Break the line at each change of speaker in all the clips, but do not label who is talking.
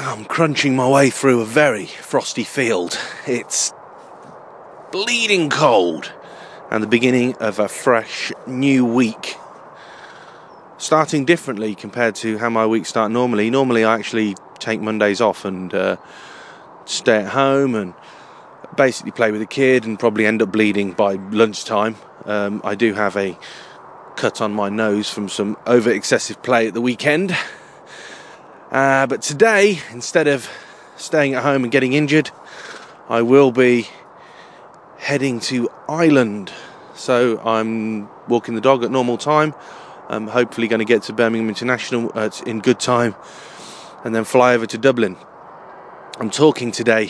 I'm crunching my way through a very frosty field. It's bleeding cold and the beginning of a fresh new week. Starting differently compared to how my weeks start normally. Normally I actually take Mondays off and stay at home and basically play with the kid and probably end up bleeding by lunchtime. I do have a cut on my nose from some over excessive play at the weekend. But today, instead of staying at home and getting injured, I will be heading to Ireland. So I'm walking the dog at normal time. I'm hopefully going to get to Birmingham International in good time and then fly over to Dublin. I'm talking today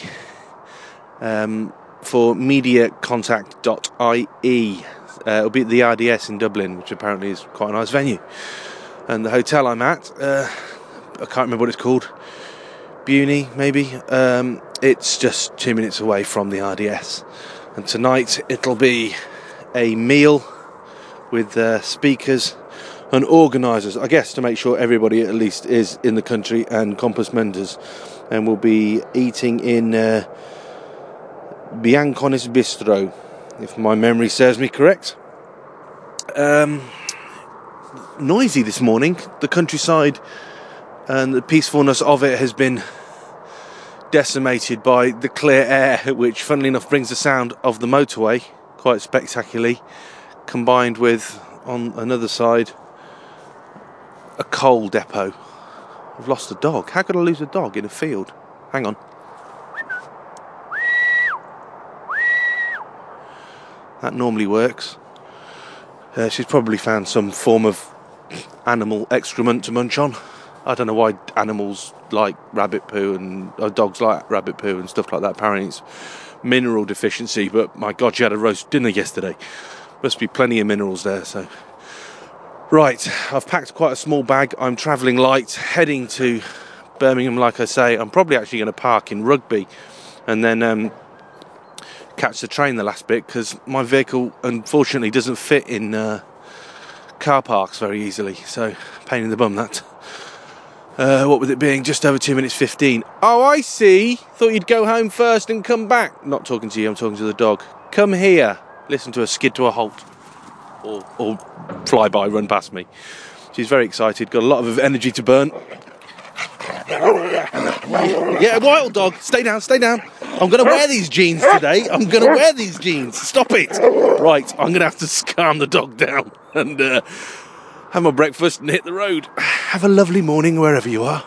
for mediacontact.ie. It'll be at the RDS in Dublin, which apparently is quite a nice venue. And the hotel I'm at, I can't remember what it's called, Buny maybe, it's just 2 minutes away from the RDS. And tonight it'll be a meal with speakers and organisers, I guess, to make sure everybody at least is in the country and compos mentis. And we'll be eating in Bianconis Bistro, if my memory serves me correct. Noisy this morning. The countryside and the peacefulness of it has been decimated by the clear air, which funnily enough brings the sound of the motorway quite spectacularly, combined with, on another side, a coal depot. I've lost a dog. How could I lose a dog in a field? Hang on. That normally works. She's probably found some form of animal excrement to munch on. I don't know why animals like rabbit poo and dogs like rabbit poo and stuff like that. Apparently it's mineral deficiency, but my God, she had a roast dinner yesterday. Must be plenty of minerals there. So, right, I've packed quite a small bag. I'm travelling light, heading to Birmingham. Like I say, I'm probably actually going to park in Rugby and then catch the train the last bit, because my vehicle unfortunately doesn't fit in car parks very easily. So, pain in the bum that. What with it being just over 2 minutes 15. Oh, I see. Thought you'd go home first and come back. Not talking to you, I'm talking to the dog. Come here. Listen to her skid to a halt. Or fly by, run past me. She's very excited, got a lot of energy to burn. Yeah, wild dog. Stay down, stay down. I'm going to wear these jeans today. I'm going to wear these jeans. Stop it. Right, I'm going to have to calm the dog down and have my breakfast and hit the road. Have a lovely morning wherever you are.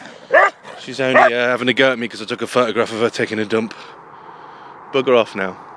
She's only having a go at me because I took a photograph of her taking a dump. Bugger off now.